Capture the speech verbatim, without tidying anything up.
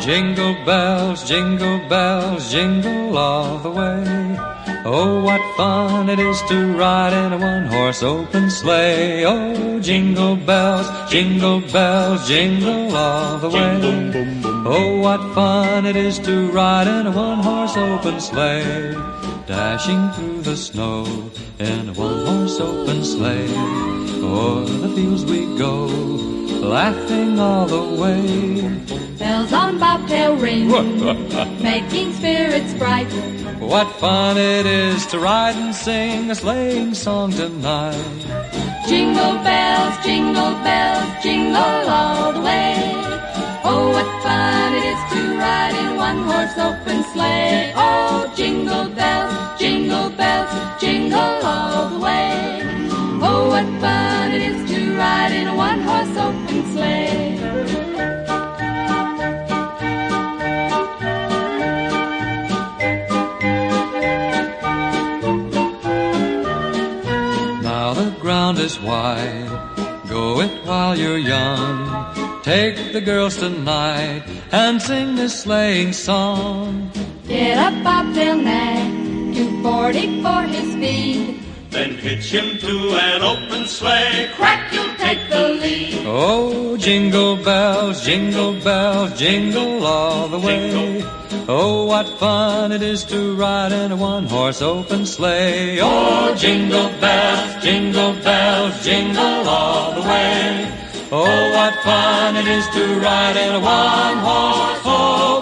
Jingle bells, jingle bells, jingle all the way. Oh, what fun it is to ride in a one-horse open sleigh. Oh, jingle bells, jingle bells, jingle all the way. Oh, what fun it is to ride in a one-horse open sleigh. Dashing through the snow in a one-horse open sleigh. O'er the fields we go, laughing all the way. Bells on bobtail ring, making spirits bright. What fun it is to ride and sing a sleighing song tonight. Jingle bells, jingle bells, jingle all the way. Oh, what fun it is to ride in one-horse open sleigh. Oh, jingle bells, jingle bells, jingle all the way. Oh, what fun it is to ride in a one-horse open sleigh. Ground is wide, go it while you're young. Take the girls tonight and sing this sleighing song. Get up, bobtail nag, two forty for his speed. Then hitch him to an open sleigh, crack, you'll take the lead. Oh, jingle bells, jingle bells, jingle all the way. Jingle. Oh, what fun it is to ride in a one-horse open sleigh. Oh, jingle bells, jingle bells, jingle all the way. Oh, what fun it is to ride in a one-horse open